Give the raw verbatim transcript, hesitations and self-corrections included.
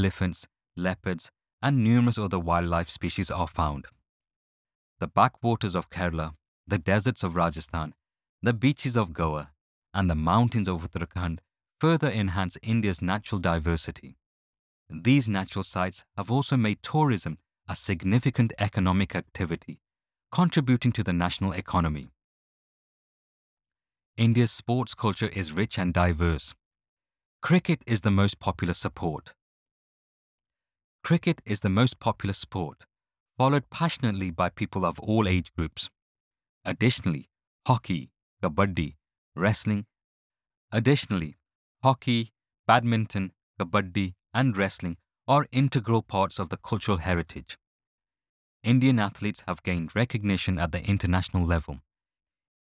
elephants, leopards, and numerous other wildlife species are found. The backwaters of Kerala, the deserts of Rajasthan, the beaches of Goa, and the mountains of Uttarakhand further enhance India's natural diversity. These natural sites have also made tourism a significant economic activity, contributing to the national economy. India's sports culture is rich and diverse. Cricket is the most popular sport. Cricket is the most popular sport, followed passionately by people of all age groups. Additionally, hockey, kabaddi, wrestling. Additionally, hockey, badminton, kabaddi, and wrestling are integral parts of the cultural heritage. Indian athletes have gained recognition at the international level.